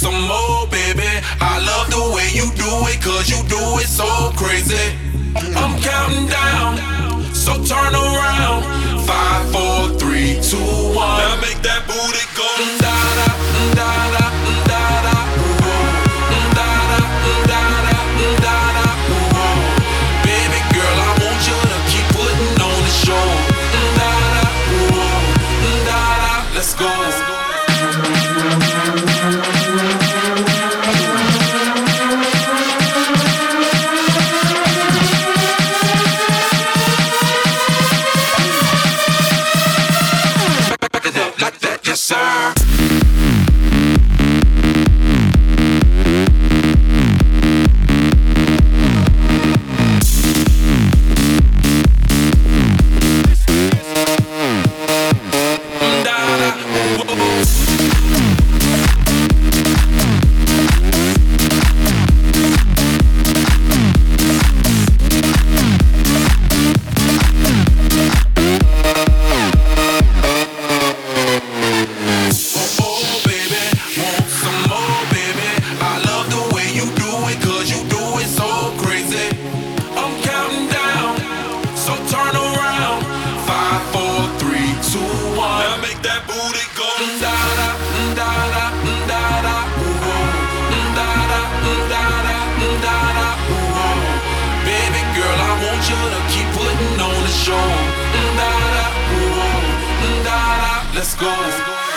some more, baby. I love the way you do it, cause you do it so crazy. I'm counting down, so turn around. 5, 4, 3, 2, 1. Now make that booty go da da da da da da. Da da da da da da. Baby girl, I want you to keep putting on the show. Da da da da. Let's go. Like that, yes sir. Let's go.